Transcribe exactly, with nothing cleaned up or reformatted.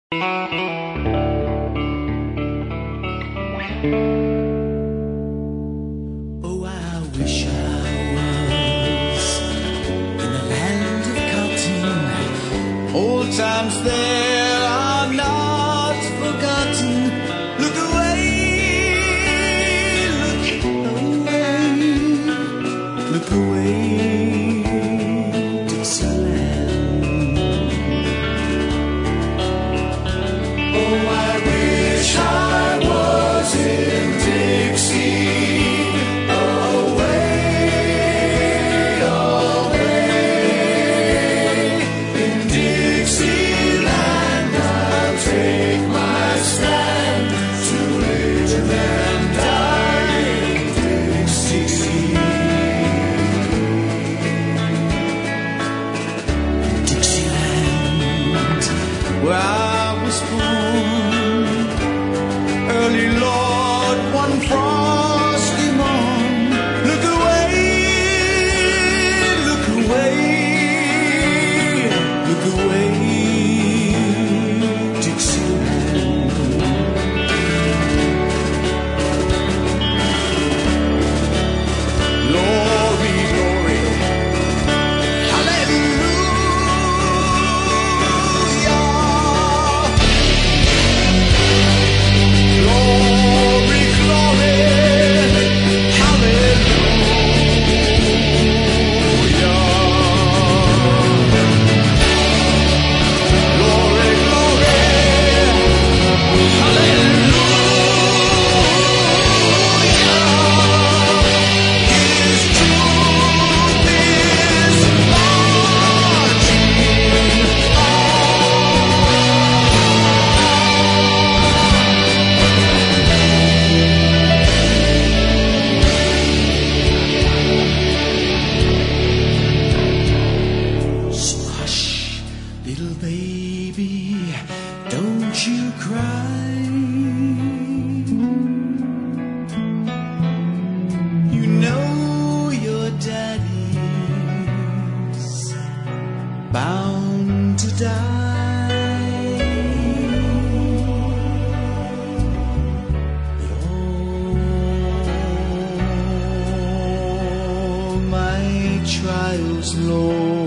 Oh, I wish I was in a land of cotton. Old times there are not forgotten. Look away, look away, look away, Dixieland. Oh, I wish I was in Dixie, away, away. In Dixieland I'll take my stand to live and die in Dixie. Dixieland, where I was born, early Lord, one frosty morn. Look away, look away, look away, Dixieland. Glory, glory, hallelujah. Glory, glory, hallelujah. Glory, glory, hallelujah. His truth is marching on. So hush, little baby, don't you cry. You know your daddy's bound to die. But all my trials, Lord,